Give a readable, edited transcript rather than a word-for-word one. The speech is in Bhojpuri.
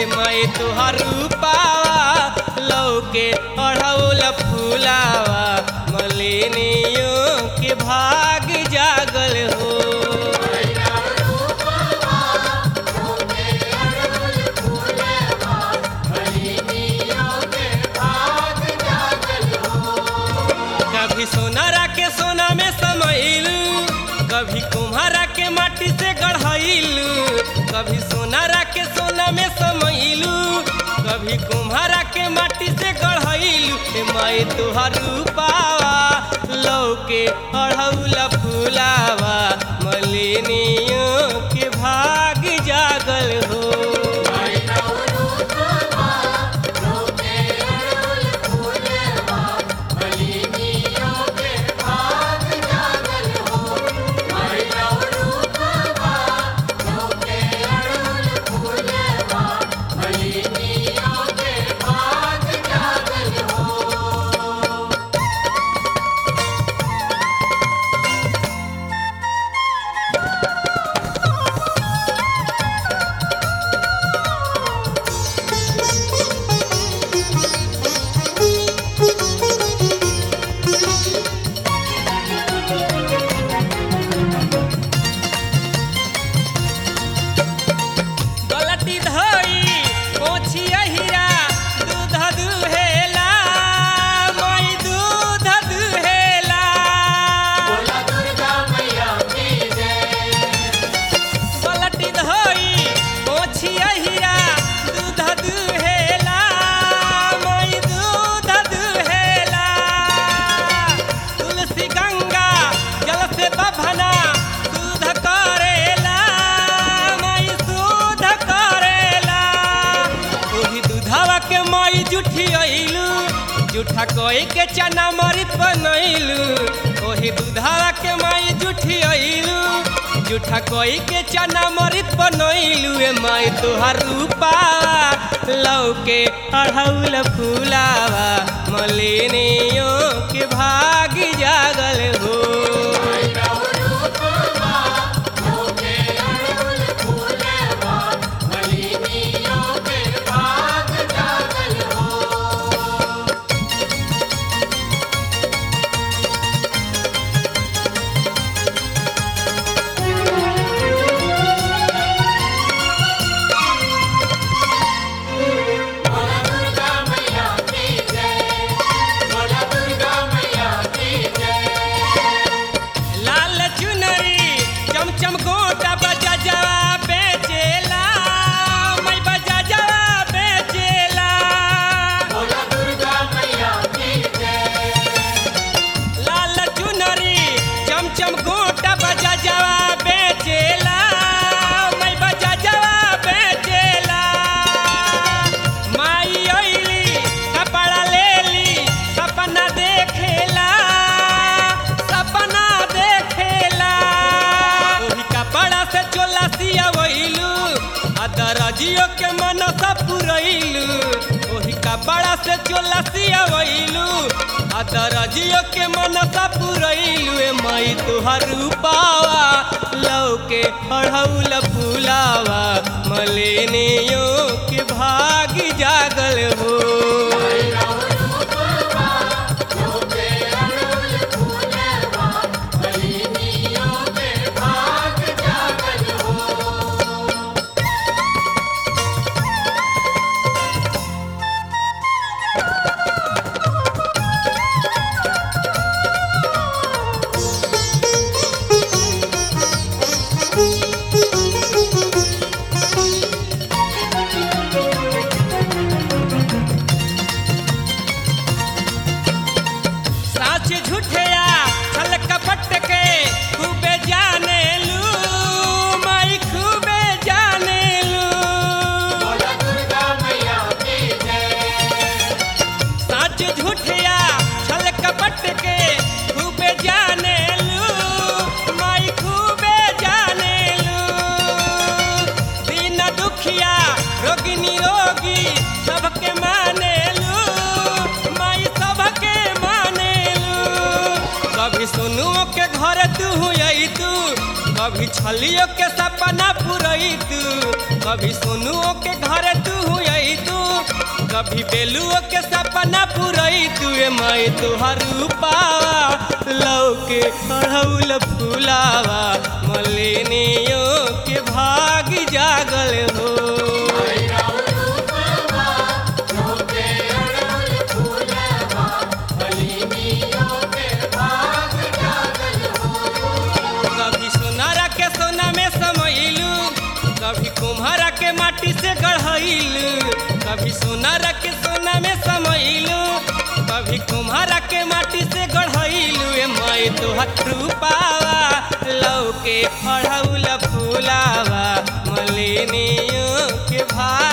मैं तुहार रूपावा लौके अढ़ौल फूलावा मलिनियों के भाग जागल हो। कभी सोनारा के सोना में समैलू, कभी कुम्हारा के माटी से गढ़ैलू, कभी सोनारा के सोना में समैलू, कभी कुम्हारा के माटी से गढ़ैलू। मैं तुहार रूपावा लौके अढ़ौल फूलावा मलिनियों के भाग जागल हो। जूठा कोई के चना मरित बनैलू, ओही दूधावा के माई जूठी अइलू, जूठा कोई के चना मरित बनैलू। माई तुहार रूपावा लौके अढ़ौल फूलावा मलिनियों के भाग जागल हो। दरजियो के मनसा पुरैलू, ओही कपड़ा से चोला सियवैलू, आ दरजियो के मनसा पुरैलू। मैं तुहार रूपावा लौके अढ़ौल फूलावा मलिनियों के भाग जागल हो। कभी सोनुओं के घर तू आई तू, कभी छलियों के सप सपना पुरई तू, कभी सोनुओ के घर तू आई तू, कभी बेलुओ के सपना पुरई तू ए माई तोहर रूपावा लौके अढ़ौल फुलावा मलिनियों के भाग जागल हो। कभी सोनारा के सोना में समैलू, कभी कुम्हारा के माटी से गढ़ैलू, कभी सोनारा के सोना में समैलू, कभी कुम्हारा के माटी से गढ़ैलू ए माई तोहर रूपावा लौके अढ़ौल फुलावा मलिनियों के भाग